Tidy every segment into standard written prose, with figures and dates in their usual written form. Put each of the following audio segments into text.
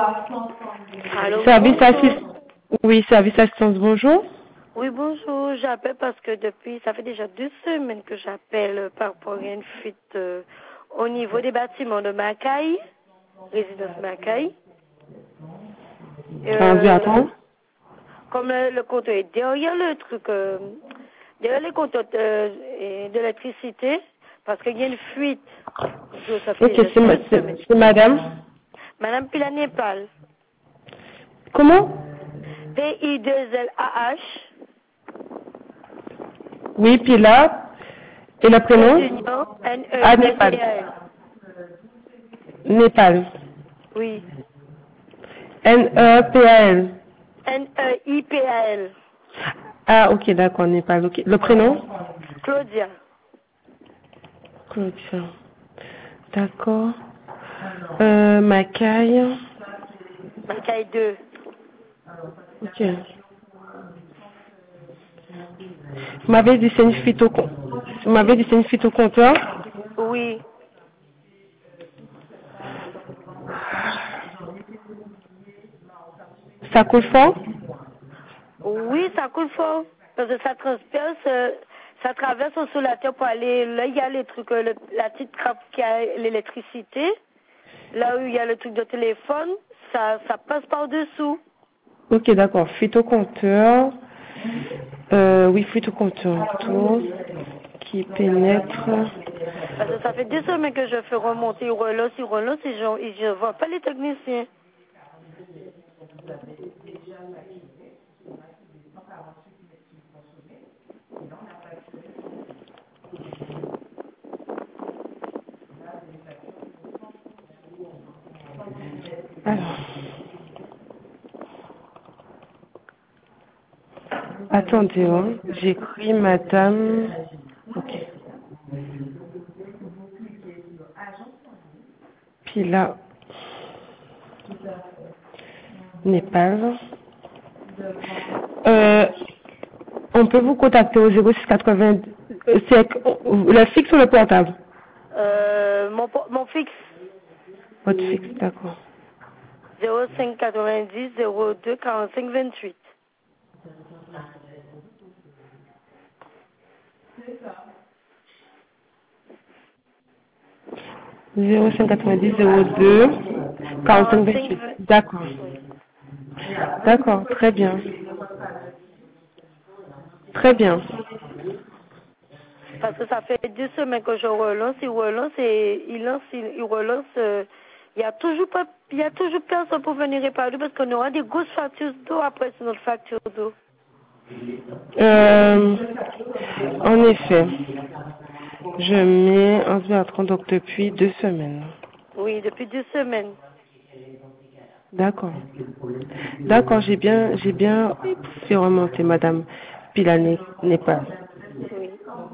Allô, Service bonjour. Oui, service assistance, bonjour. Oui, bonjour. J'appelle parce que ça fait déjà 2 semaines que j'appelle par rapport à une fuite au niveau des bâtiments de Macaï, résidence Macaï. Attends. Comme le compteur est derrière le truc, derrière les compteurs d'électricité, parce qu'il y a une fuite. Donc, ça fait Ok, déjà 2 semaines. c'est madame. Madame Pilar Népal, Comment? P-I-2-L-A-H. Oui, puis là, et le Trait prénom? d'union, Ah, Népal. N-E-P-P-A-L. Népal. Oui. N-E-P-A-L. N-E-I-P-A-L. Ah, ok, d'accord, Népal. Ok. Le prénom? Claudia. Claudia. D'accord. Macaille. Macaille 2. Ok. Vous m'avez dit c'est une fuite au Vous m'avez dit c'est une fuite au compteur. Oui. Ça coule fort? Oui, ça coule fort. Parce que ça transperce, ça traverse sous la terre pour aller. Là, il y a les trucs, la petite trappe qui a l'électricité. Là où il y a le truc de téléphone, ça passe par-dessous. Ok, d'accord. Fuite au compteur. Oui, fuite au compteur. Tout qui pénètre. Parce que ça fait 2 semaines que je fais remonter, il relance, et je ne vois pas les techniciens. Alors. Attendez, hein. J'écris madame. Ok. Puis là, Népal. On peut vous contacter au 0680. C'est le fixe ou le portable? Mon fixe, Votre fixe, d'accord. 05 90 02 45 28. 0590 02 45 45 28. D'accord. oui. D'accord, très bien. Très bien. Parce que ça fait 2 semaines que je relance, il relance. Il y a toujours pas, il y a toujours personne pour venir réparer parce qu'on aura des grosses factures d'eau après sur notre facture d'eau. En effet, je mets un 30 donc depuis 2 semaines. Oui, depuis 2 semaines. D'accord. D'accord, j'ai bien fait remonter Madame Pilané n'est pas. Oui.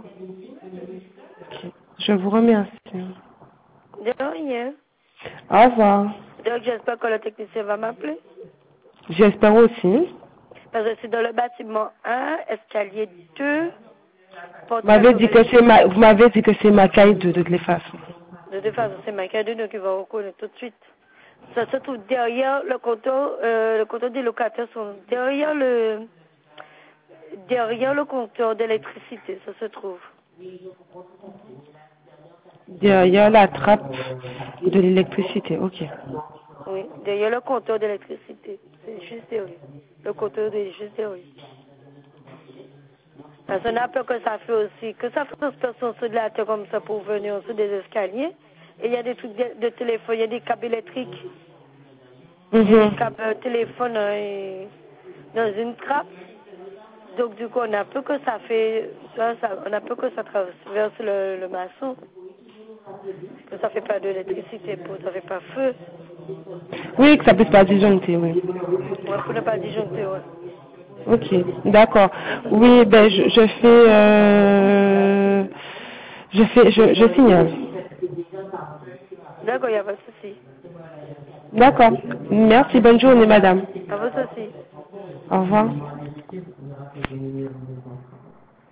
Ok. Je vous remercie. De rien. Au revoir. Donc j'espère que le technicien va m'appeler. J'espère aussi. Parce que c'est dans le bâtiment 1, escalier 2, porte Vous m'avez dit que c'est ma caille de toutes les façons. De toute façon, c'est ma cadeau qui va reconnaître tout de suite. Ça se trouve derrière le compteur des locataires sont derrière le compteur d'électricité, ça se trouve. Il y a la trappe de l'électricité, ok. Oui, derrière le compteur d'électricité. C'est juste derrière. Le compteur est juste derrière. Parce qu'on a peur que ça fait aussi, que ça fasse personne sur de la terre comme ça pour venir sur des escaliers. Et il y a des trucs de téléphone, il y a des câbles électriques. Il y a des câbles téléphone dans une trappe. Donc du coup, on a peur que ça fait, on a peur que ça traverse le maçon. Que ça fait pas d'électricité, ça fait pas feu. Oui, que ça puisse pas disjoncter, oui. Ouais, pour ne pas disjoncter, ouais. Ok, d'accord. Oui, ben je signale. D'accord, il n'y a pas de souci. D'accord. Merci, bonne journée, madame. À vous aussi. Au revoir.